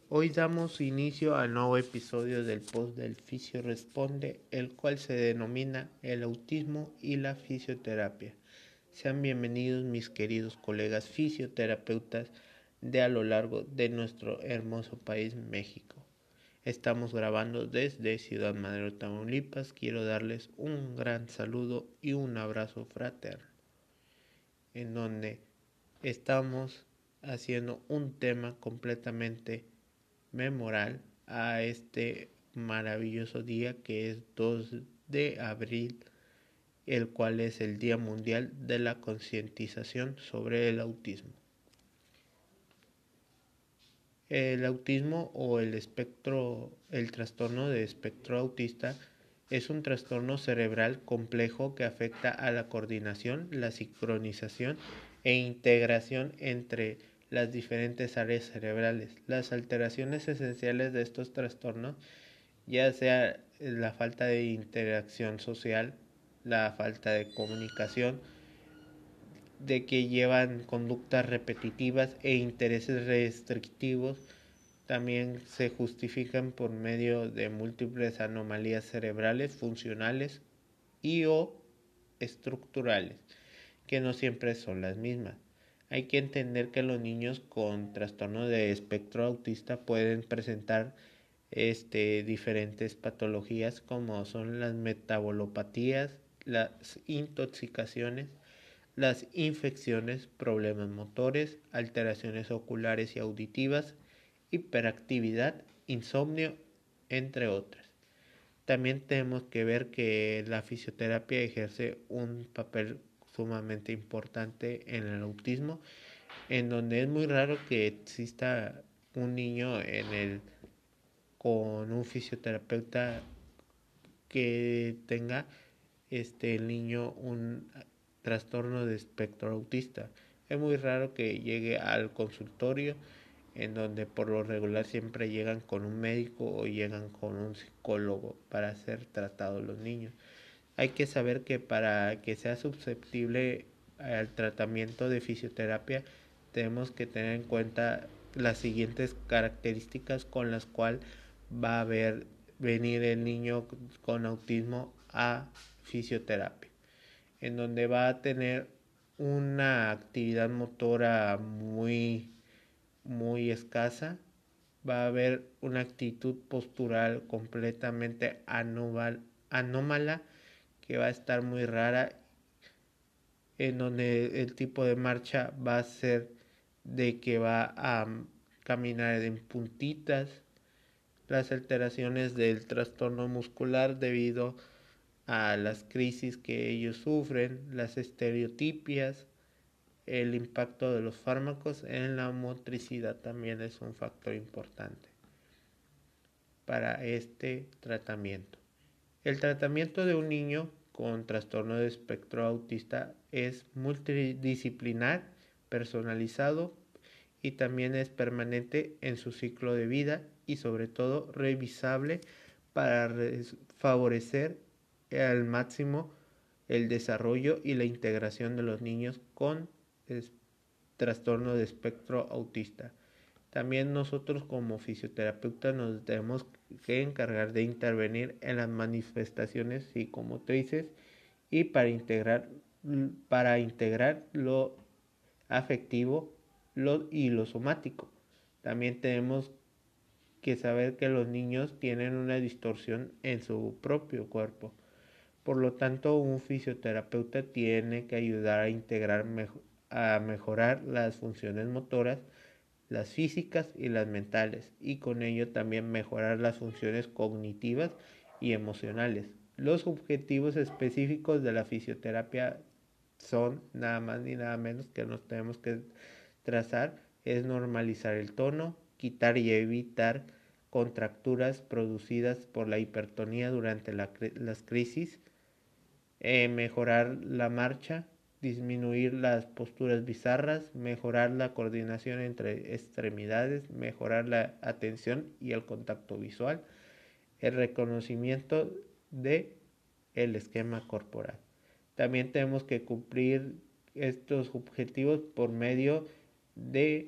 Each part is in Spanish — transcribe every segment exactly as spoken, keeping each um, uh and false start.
Hoy damos inicio al nuevo episodio del post del Fisio Responde, el cual se denomina El autismo y la fisioterapia. Sean bienvenidos mis queridos colegas fisioterapeutas de a lo largo de nuestro hermoso país México. Estamos grabando desde Ciudad Madero, Tamaulipas. Quiero darles un gran saludo y un abrazo fraterno, en donde estamos haciendo un tema completamente memorial a este maravilloso día que es dos de abril, el cual es el Día Mundial de la Concientización sobre el Autismo. El autismo o el espectro, el trastorno de espectro autista es un trastorno cerebral complejo que afecta a la coordinación, la sincronización e integración entre las diferentes áreas cerebrales. Las alteraciones esenciales de estos trastornos, ya sea la falta de interacción social, la falta de comunicación, de que llevan conductas repetitivas e intereses restrictivos, también se justifican por medio de múltiples anomalías cerebrales, funcionales y o estructurales, que no siempre son las mismas. Hay que entender que los niños con trastorno de espectro autista pueden presentar este, diferentes patologías como son las metabolopatías, las intoxicaciones, las infecciones, problemas motores, alteraciones oculares y auditivas, hiperactividad, insomnio, entre otras. También tenemos que ver que la fisioterapia ejerce un papel sumamente importante en el autismo, en donde es muy raro que exista un niño en el con un fisioterapeuta que tenga este el niño un trastorno de espectro autista. Es muy raro que llegue al consultorio, en donde por lo regular siempre llegan con un médico o llegan con un psicólogo para ser tratados los niños. Hay que saber que para que sea susceptible al tratamiento de fisioterapia tenemos que tener en cuenta las siguientes características con las cuales va a ver, venir el niño con autismo a fisioterapia, en donde va a tener una actividad motora muy muy escasa, va a haber una actitud postural completamente anómal, anómala, que va a estar muy rara, en donde el tipo de marcha va a ser de que va a caminar en puntitas, las alteraciones del trastorno muscular debido a las crisis que ellos sufren, las estereotipias, el impacto de los fármacos en la motricidad también es un factor importante para este tratamiento. El tratamiento de un niño con trastorno de espectro autista es multidisciplinar, personalizado y también es permanente en su ciclo de vida y sobre todo revisable para favorecer al máximo el desarrollo y la integración de los niños con es, trastorno de espectro autista. También nosotros como fisioterapeutas nos tenemos que encargar de intervenir en las manifestaciones psicomotrices y para integrar, para integrar lo afectivo lo, y lo somático. También tenemos que saber que los niños tienen una distorsión en su propio cuerpo. Por lo tanto, un fisioterapeuta tiene que ayudar a integrar mejor, a mejorar las funciones motoras, las físicas y las mentales, y con ello también mejorar las funciones cognitivas y emocionales. Los objetivos específicos de la fisioterapia son nada más ni nada menos que nos tenemos que trazar, es normalizar el tono, quitar y evitar contracturas producidas por la hipertonía durante la, las crisis, eh, mejorar la marcha, disminuir las posturas bizarras, mejorar la coordinación entre extremidades, mejorar la atención y el contacto visual, el reconocimiento de el esquema corporal. También tenemos que cumplir estos objetivos por medio de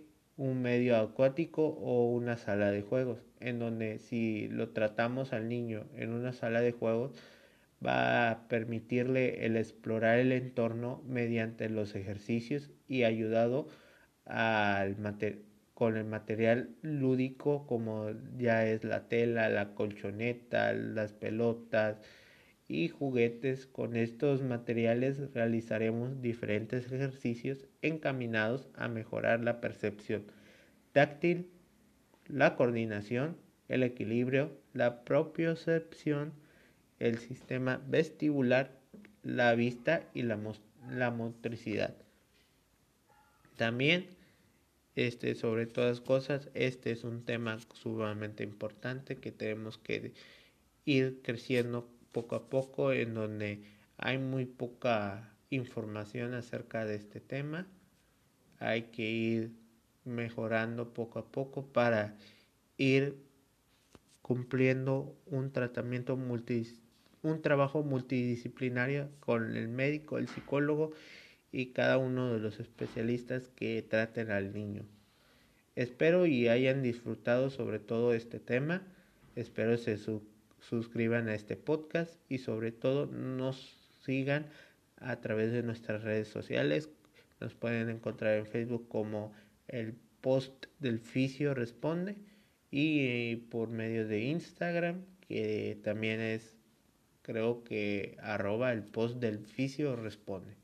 un medio acuático o una sala de juegos, en donde si lo tratamos al niño en una sala de juegos, va a permitirle el explorar el entorno mediante los ejercicios y ayudado al mater- con el material lúdico como ya es la tela, la colchoneta, las pelotas y juguetes. Con estos materiales realizaremos diferentes ejercicios encaminados a mejorar la percepción táctil, la coordinación, el equilibrio, la propiocepción, el sistema vestibular, la vista y la, la motricidad. También, este, sobre todas cosas, este es un tema sumamente importante que tenemos que ir creciendo poco a poco, en donde hay muy poca información acerca de este tema. Hay que ir mejorando poco a poco para ir cumpliendo un tratamiento multi, un trabajo multidisciplinario con el médico, el psicólogo y cada uno de los especialistas que traten al niño. Espero y hayan disfrutado sobre todo este tema. Espero se su suscriban a este podcast y sobre todo nos sigan a través de nuestras redes sociales. Nos pueden encontrar en Facebook como el post del Fisio Responde y por medio de Instagram, que también es, creo que arroba el post del Fisio Responde.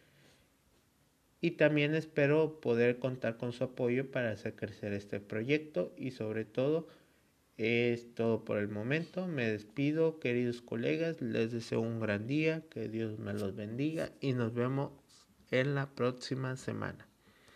Y también espero poder contar con su apoyo para hacer crecer este proyecto y sobre todo es todo por el momento. Me despido, queridos colegas, les deseo un gran día, que Dios me los bendiga y nos vemos en la próxima semana.